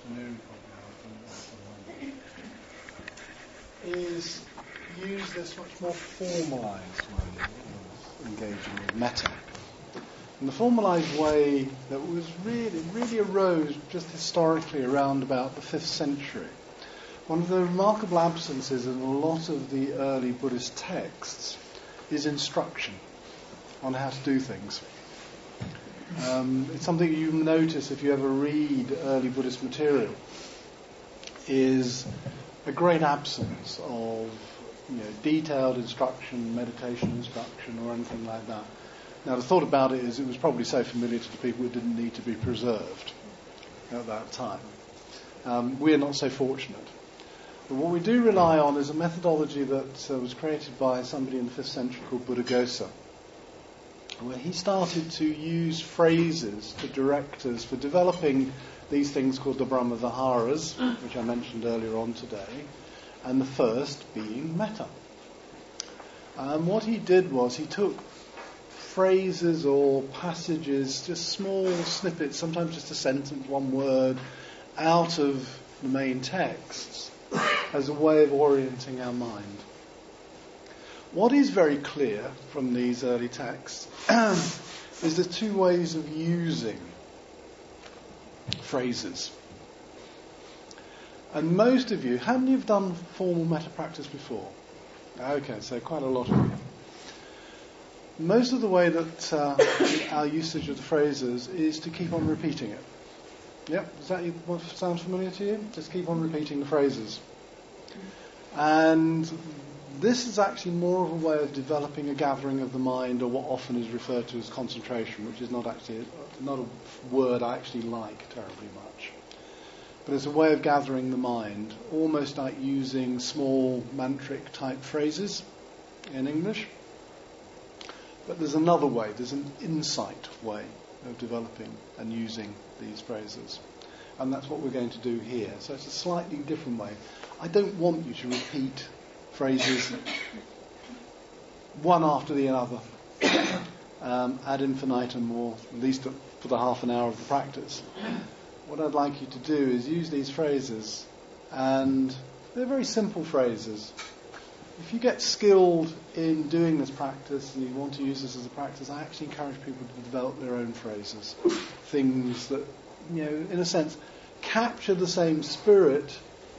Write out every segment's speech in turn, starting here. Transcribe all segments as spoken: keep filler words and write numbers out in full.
is use this much more formalised way of engaging with metta. And the formalised way that was really, really arose just historically around about the fifth century. One of the remarkable absences in a lot of the early Buddhist texts is instruction on how to do things. Um, it's something you notice if you ever read early Buddhist material, is a great absence of you know, detailed instruction, meditation instruction, or anything like that. Now, the thought about it is it was probably so familiar to the people it didn't need to be preserved at that time. Um, we're not so fortunate. But what we do rely on is a methodology that uh, was created by somebody in the fifth century called Buddhaghosa, where he started to use phrases to direct us for developing these things called the Brahma Viharas, which I mentioned earlier on today, and the first being metta. And what he did was he took phrases or passages, just small snippets, sometimes just a sentence, one word, out of the main texts as a way of orienting our mind. What is very clear from these early texts is the two ways of using phrases. And most of you, how many have done formal metta practice before? Okay, so quite a lot of you. Most of the way that uh, our usage of the phrases is to keep on repeating it. Yep, does that what sound familiar to you? Just keep on repeating the phrases. And this is actually more of a way of developing a gathering of the mind, or what often is referred to as concentration, which is not actually not a word I actually like terribly much. But it's a way of gathering the mind, almost like using small mantric type phrases in English. But there's another way, there's an insight way of developing and using these phrases. And that's what we're going to do here. So it's a slightly different way. I don't want you to repeat phrases one after the other um, ad infinitum, or at least for the half an hour of the practice. What I'd like you to do is use these phrases, and they're very simple phrases. If you get skilled in doing this practice and you want to use this as a practice, I actually encourage people to develop their own phrases. Things that, you know, in a sense, capture the same spirit,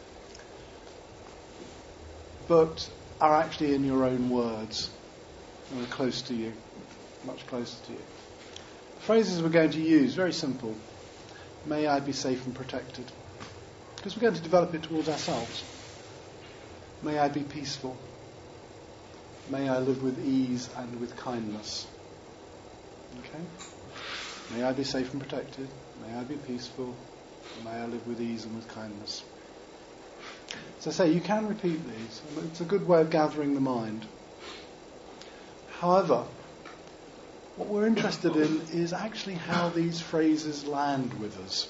but are actually in your own words and are close to you, much closer to you. The phrases we're going to use, very simple. May I be safe and protected. Because we're going to develop it towards ourselves. May I be peaceful. May I live with ease and with kindness. Okay? May I be safe and protected. May I be peaceful. May I live with ease and with kindness. So I say, you can repeat these. It's a good way of gathering the mind. However, what we're interested in is actually how these phrases land with us.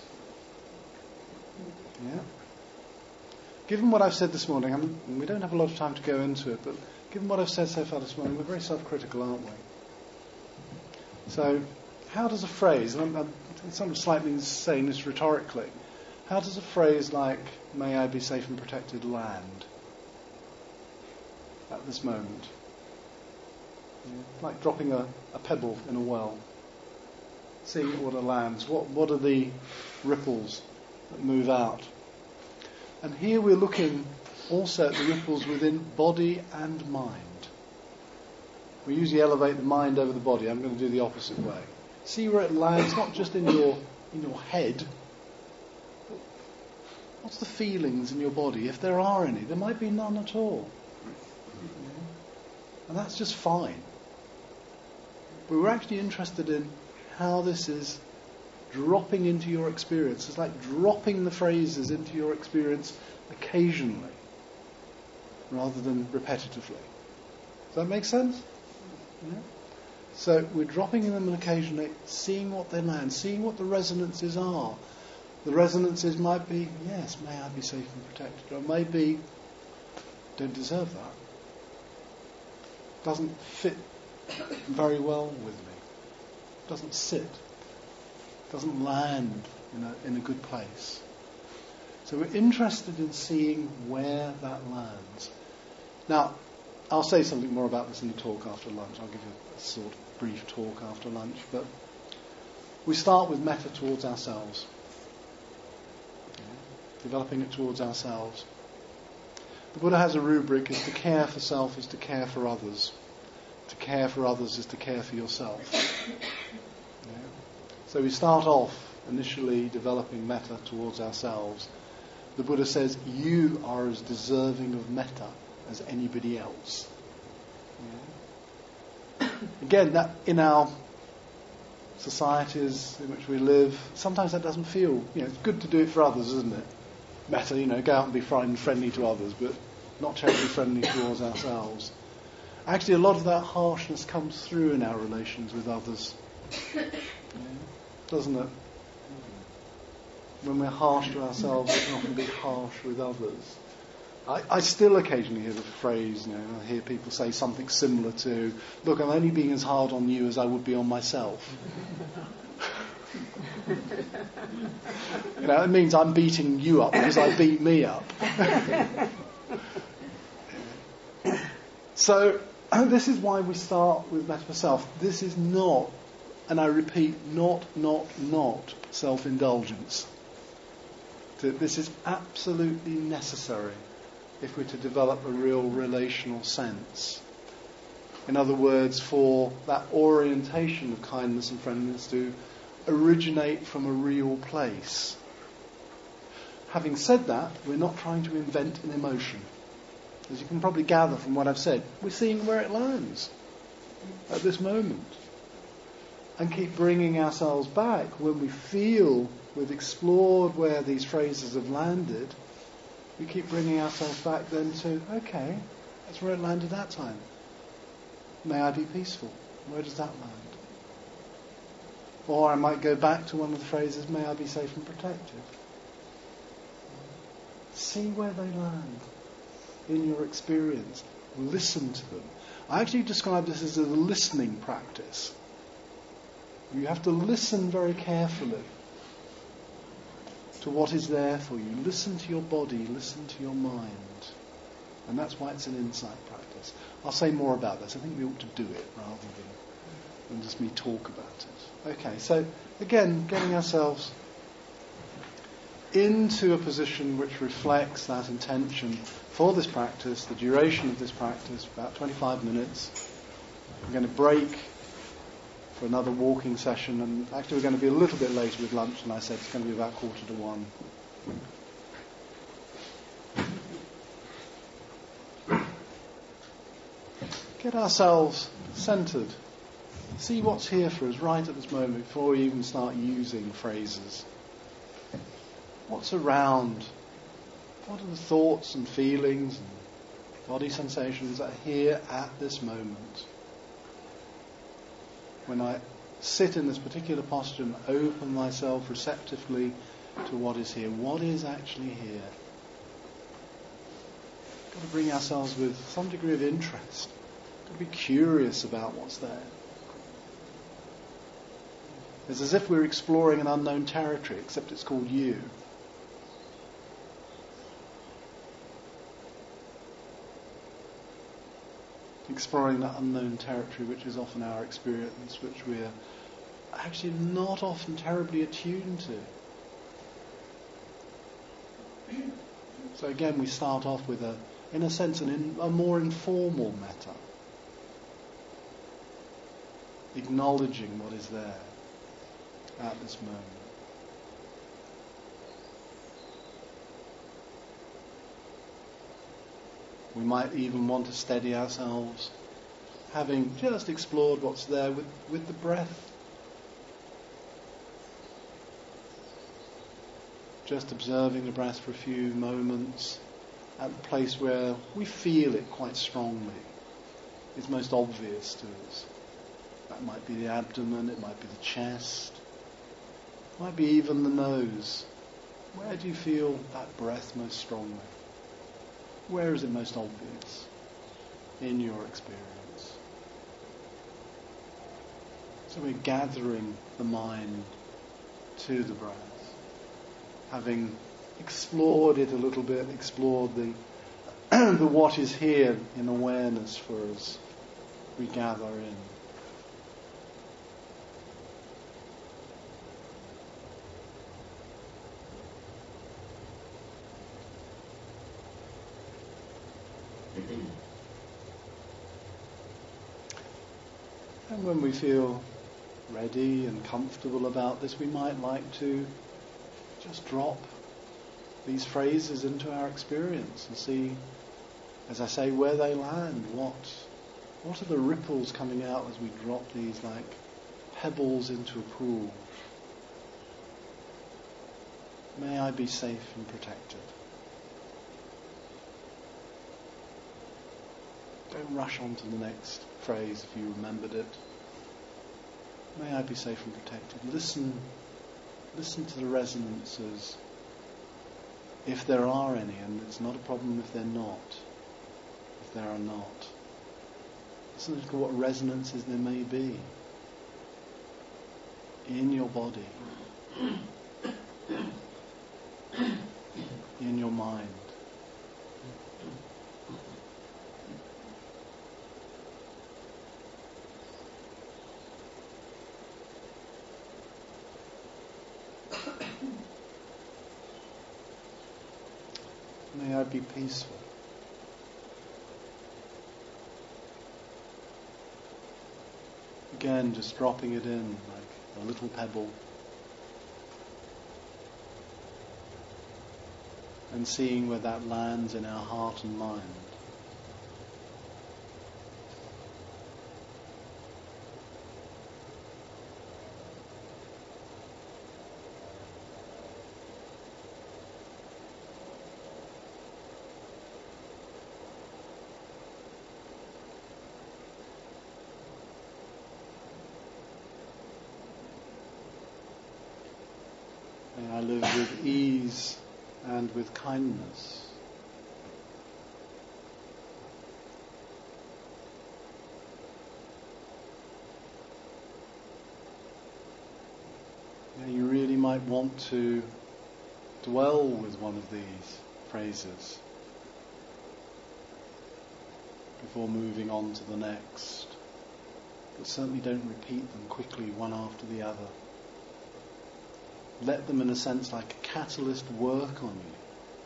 Yeah? Given what I've said this morning, I mean, we don't have a lot of time to go into it, but given what I've said so far this morning, we're very self-critical, aren't we? So, how does a phrase, and I'm, I'm sort of slightly saying this rhetorically, how does a phrase like, may I be safe and protected, land at this moment? Yeah, like dropping a, a pebble in a well. Seeing what water lands. What, what are the ripples that move out? And here we're looking also at the ripples within body and mind. We usually elevate the mind over the body. I'm going to do the opposite way. See where it lands, not just in your in your head. But what's the feelings in your body? If there are any, there might be none at all. And that's just fine. But we're actually interested in how this is dropping into your experience. It's like dropping the phrases into your experience occasionally, rather than repetitively. Does that make sense? Yeah? So we're dropping them occasionally, seeing what they land, seeing what the resonances are. The resonances might be, yes, may I be safe and protected, or maybe, don't deserve that. Doesn't fit very well with me. Doesn't sit. Doesn't land in a, in a good place. So we're interested in seeing where that lands. Now, I'll say something more about this in the talk after lunch. I'll give you a sort of brief talk after lunch. But we start with metta towards ourselves. Okay. Developing it towards ourselves. The Buddha has a rubric: is to care for self is to care for others. To care for others is to care for yourself. Yeah. So we start off initially developing metta towards ourselves. The Buddha says, you are as deserving of metta as anybody else. Yeah. Again, that in our societies in which we live, sometimes that doesn't feel, you know, it's good to do it for others, isn't it? Metta, you know, go out and be friendly to others, but not terribly friendly towards ourselves. Actually, a lot of that harshness comes through in our relations with others. Yeah. Doesn't it? When we're harsh to ourselves, we can often be harsh with others. I, I still occasionally hear the phrase, you know, I hear people say something similar to, look, I'm only being as hard on you as I would be on myself. You know, it means I'm beating you up because I beat me up. So, this is why we start with metta for self. This is not, and I repeat, not, not, not self-indulgence. This is absolutely necessary if we're to develop a real relational sense. In other words, for that orientation of kindness and friendliness to originate from a real place. Having said that, we're not trying to invent an emotion. As you can probably gather from what I've said, we're seeing where it lands at this moment. And keep bringing ourselves back when we feel we've explored where these phrases have landed. We keep bringing ourselves back then to, okay, that's where it landed that time. May I be peaceful. Where does that land? Or I might go back to one of the phrases, may I be safe and protected. See where they land in your experience. Listen to them. I actually describe this as a listening practice. You have to listen very carefully to what is there for you. Listen to your body, listen to your mind. And that's why it's an insight practice. I'll say more about this. I think we ought to do it rather than, than just me talk about it. Okay, so again, getting ourselves into a position which reflects that intention for this practice, the duration of this practice, about twenty-five minutes. We're going to break for another walking session, and actually we're going to be a little bit later with lunch, and I said it's going to be about quarter to one. Get ourselves centred. See what's here for us right at this moment before we even start using phrases. What's around? What are the thoughts and feelings and body sensations that are here at this moment? When I sit in this particular posture and open myself receptively to what is here, what is actually here? We've got to bring ourselves with some degree of interest. We've got to be curious about what's there. It's as if we're exploring an unknown territory, except it's called you. Exploring that unknown territory, which is often our experience, which we're actually not often terribly attuned to. So again, we start off with a, in a sense, an in, a more informal metta, acknowledging what is there at this moment. We might even want to steady ourselves, having just explored what's there with, with the breath. Just observing the breath for a few moments at the place where we feel it quite strongly. It's most obvious to us. That might be the abdomen, it might be the chest, it might be even the nose. Where do you feel that breath most strongly? Where is it most obvious in your experience? So we're gathering the mind to the breath, having explored it a little bit, explored the the what is here in awareness for us we gather in. And when we feel ready and comfortable about this, we might like to just drop these phrases into our experience and see, as I say, where they land. What, what are the ripples coming out as we drop these like pebbles into a pool? May I be safe and protected. Don't rush on to the next phrase if you remembered it. May I be safe and protected. Listen, listen to the resonances, if there are any, and it's not a problem if they're not, if there are not. Listen to what resonances there may be in your body, in your mind. May I be peaceful. Again, just dropping it in like a little pebble and seeing where that lands in our heart and mind. May I live with ease and with kindness. Now you really might want to dwell with one of these phrases before moving on to the next. But certainly don't repeat them quickly one after the other. Let them, in a sense, like a catalyst, work on you.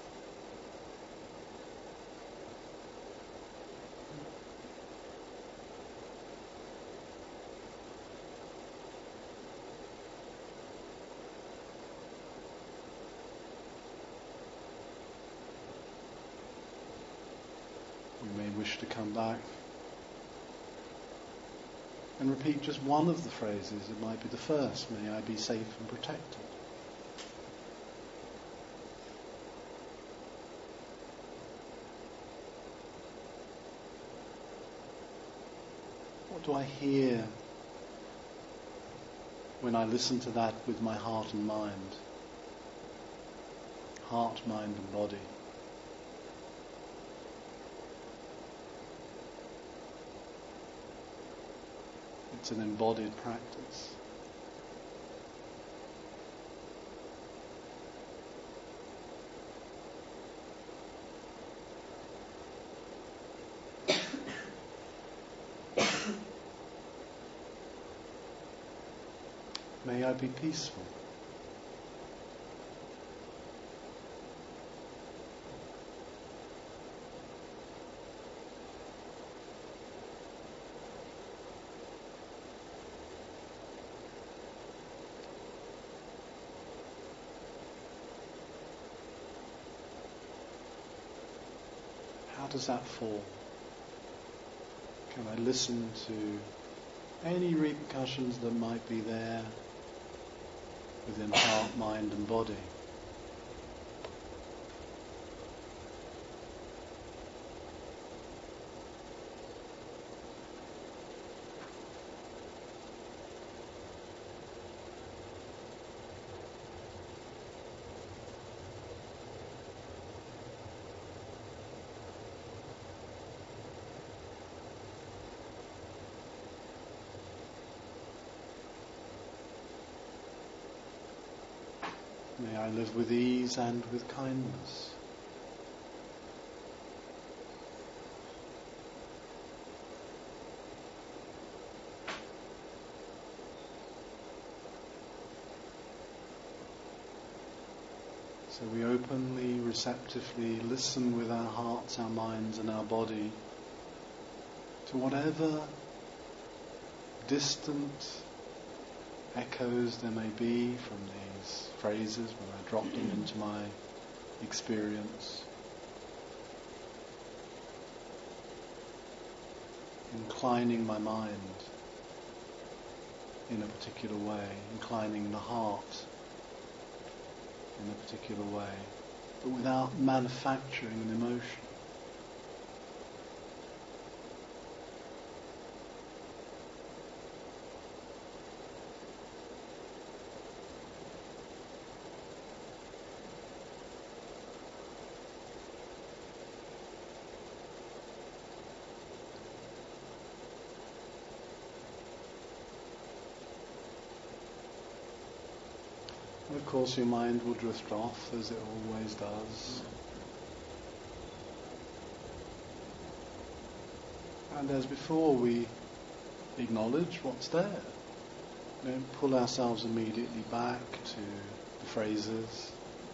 You may wish to come back and repeat just one of the phrases. It might be the first, may I be safe and protected. What do I hear when I listen to that with my heart and mind? Heart, mind and body. It's an embodied practice. May I be peaceful. How does that fall? Can I listen to any repercussions that might be there within heart, mind and body? May I live with ease and with kindness. So we openly, receptively listen with our hearts, our minds and our body to whatever distant echoes there may be from these phrases when I drop them into my experience. Inclining my mind in a particular way, inclining the heart in a particular way, but without manufacturing an emotion. And of course your mind will drift off, as it always does. And as before, we acknowledge what's there. We don't pull ourselves immediately back to the phrases.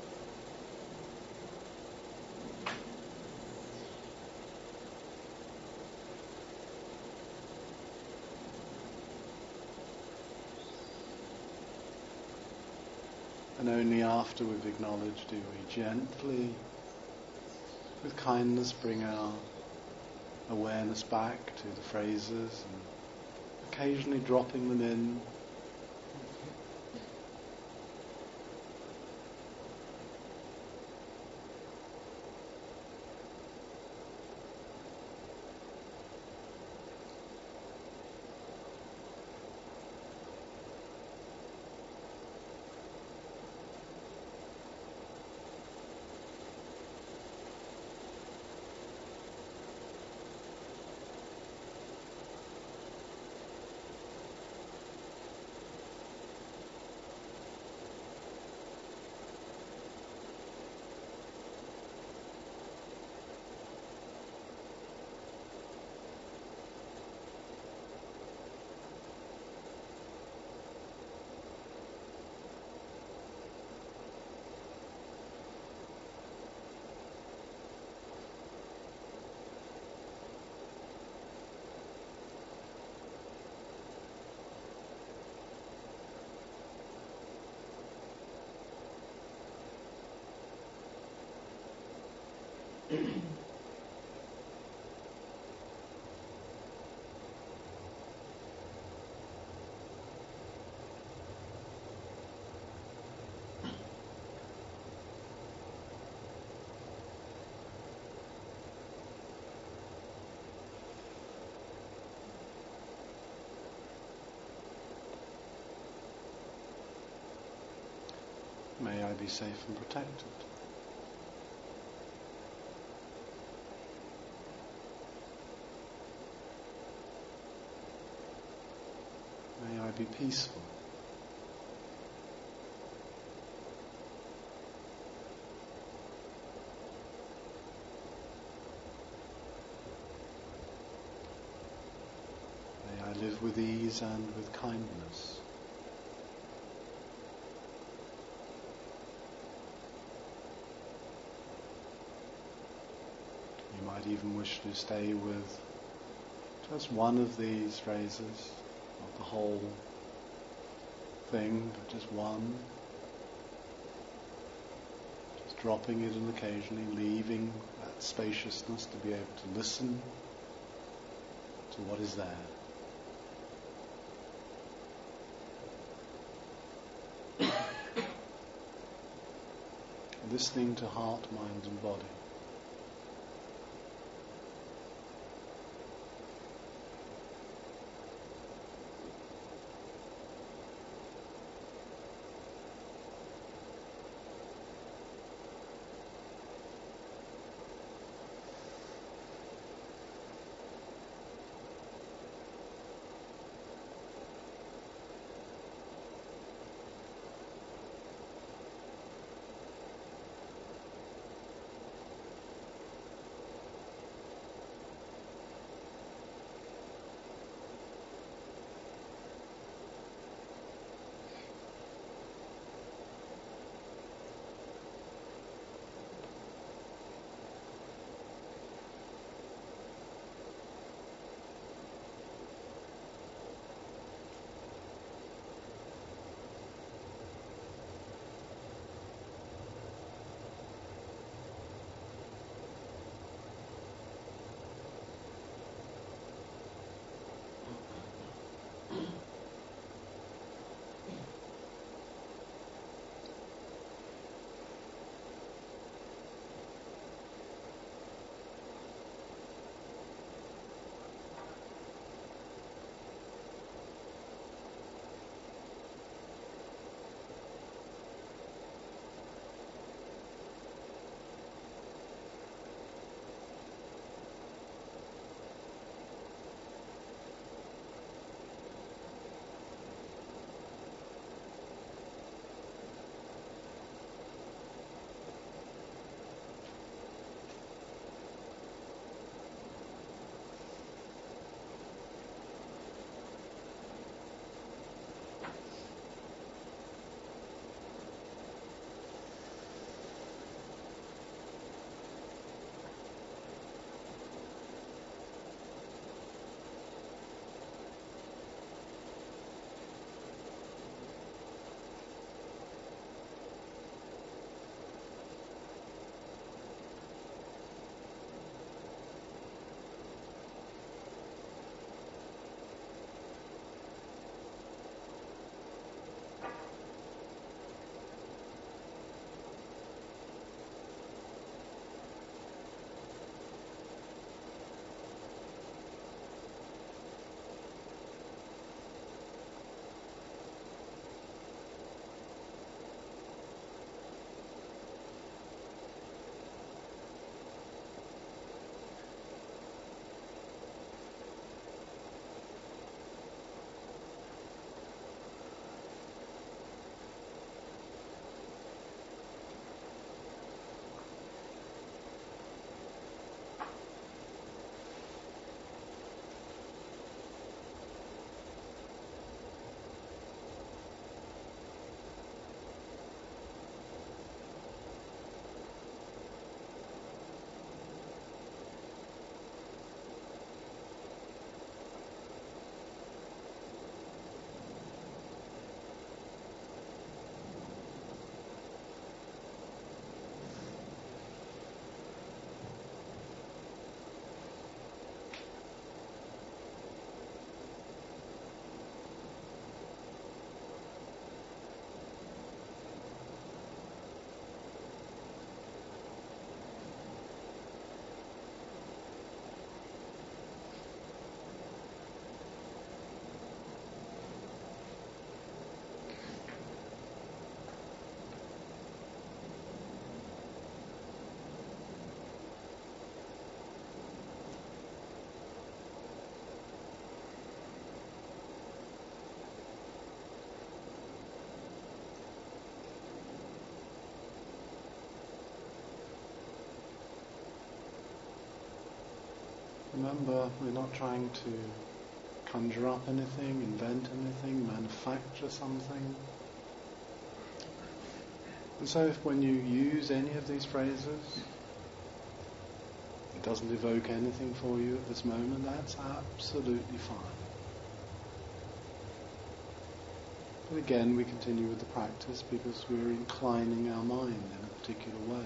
And only after we've acknowledged do we gently, with kindness, bring our awareness back to the phrases and occasionally dropping them in. May I be safe and protected. May I be peaceful. May I live with ease and with kindness. You might even wish to stay with just one of these phrases, not the whole thing, but just one. Just dropping it and occasionally leaving that spaciousness to be able to listen to what is there. Listening to heart, mind and body. Remember, we're not trying to conjure up anything, invent anything, manufacture something. And so if when you use any of these phrases, it doesn't evoke anything for you at this moment, that's absolutely fine. But again, we continue with the practice because we're inclining our mind in a particular way.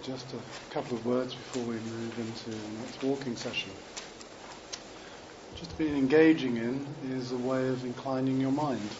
just a couple of words before we move into the next walking session. Just being engaging in is a way of inclining your mind.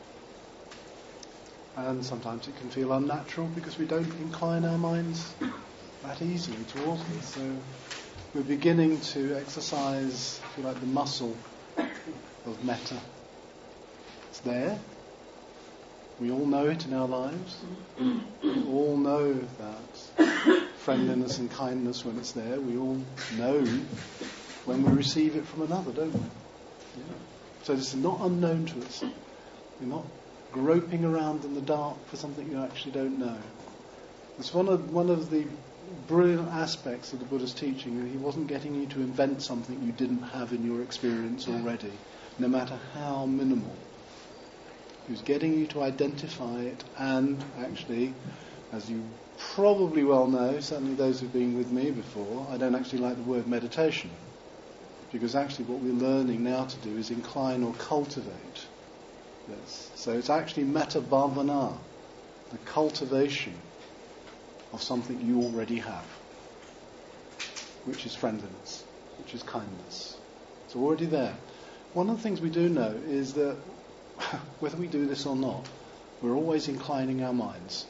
And sometimes it can feel unnatural because we don't incline our minds that easily towards it. So we're beginning to exercise, if you like, the muscle of metta. It's there. We all know it in our lives. We all know that friendliness and kindness when it's there. We all know when we receive it from another, don't we? Yeah. So this is not unknown to us. We're not groping around in the dark for something you actually don't know. It's one of one of the brilliant aspects of the Buddha's teaching, and he wasn't getting you to invent something you didn't have in your experience already, no matter how minimal. He was getting you to identify it, and actually, as you probably well know, certainly those who've been with me before, I don't actually like the word meditation, because actually what we're learning now to do is incline or cultivate this. So it's actually metta bhavana, the cultivation of something you already have, which is friendliness, which is kindness. It's already there. One of the things we do know is that whether we do this or not, we're always inclining our minds.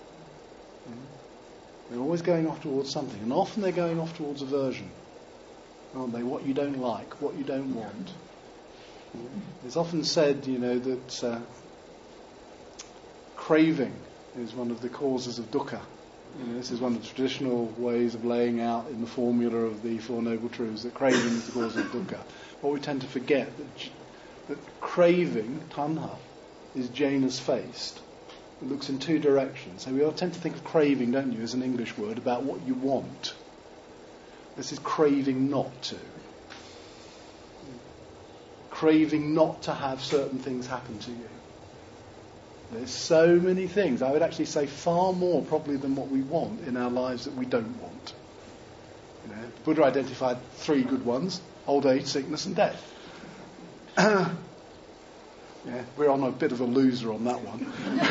We're always going off towards something, and often they're going off towards aversion, aren't they? What you don't like, what you don't want. It's often said, you know, that uh, craving is one of the causes of dukkha. You know, this is one of the traditional ways of laying out in the formula of the Four Noble Truths that craving is the cause of dukkha. What we tend to forget that that craving, tanha, is Janus-faced. It looks in two directions. So we all tend to think of craving, don't you, as an English word about what you want. This is craving not to. Craving not to have certain things happen to you. There's so many things, I would actually say far more probably than what we want in our lives that we don't want. You know, Buddha identified three good ones: old age, sickness and death. Yeah, we're on a bit of a loser on that one.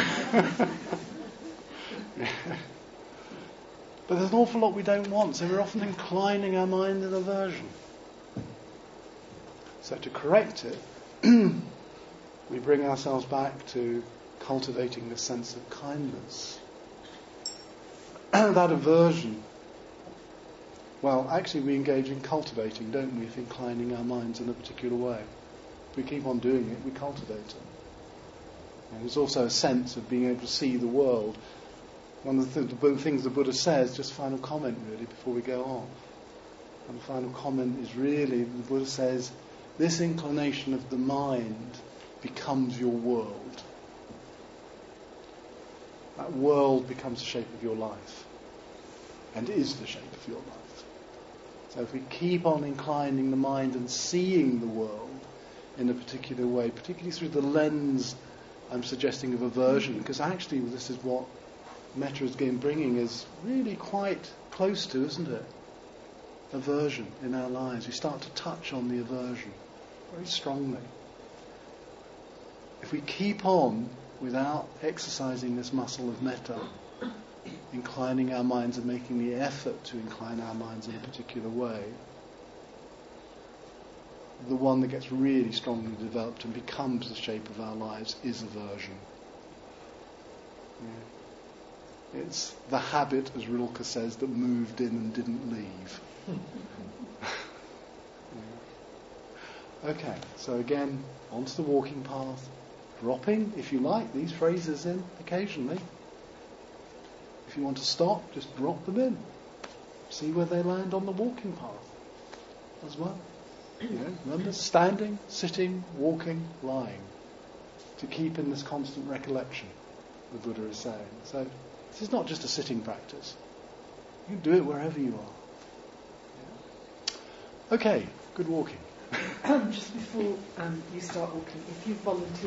Yeah. But there's an awful lot we don't want, so we're often inclining our mind in aversion. So to correct it, we bring ourselves back to cultivating this sense of kindness. That aversion, well, actually we engage in cultivating, don't we, if inclining our minds in a particular way. If we keep on doing it, we cultivate it. And there's also a sense of being able to see the world. One of the, th- the things the Buddha says, just final comment really before we go on. And the final comment is really, the Buddha says, this inclination of the mind becomes your world. That world becomes the shape of your life, and is the shape of your life. So if we keep on inclining the mind and seeing the world in a particular way, particularly through the lens I'm suggesting of aversion, because actually this is what metta is again bringing is really quite close to, isn't it? Aversion in our lives. We start to touch on the aversion very strongly. If we keep on without exercising this muscle of metta, inclining our minds and making the effort to incline our minds in a particular way, the one that gets really strongly developed and becomes the shape of our lives is aversion. Yeah. It's the habit, as Rilke says, that moved in and didn't leave. Yeah. Okay, so again, onto the walking path, dropping, if you like, these phrases in occasionally. If you want to stop, just drop them in. See where they land on the walking path as well. You know, remember, standing, sitting, walking, lying, to keep in this constant recollection, the Buddha is saying. So this is not just a sitting practice. You can do it wherever you are. Yeah. Okay, good walking. Just before um, you start walking, if you volunteer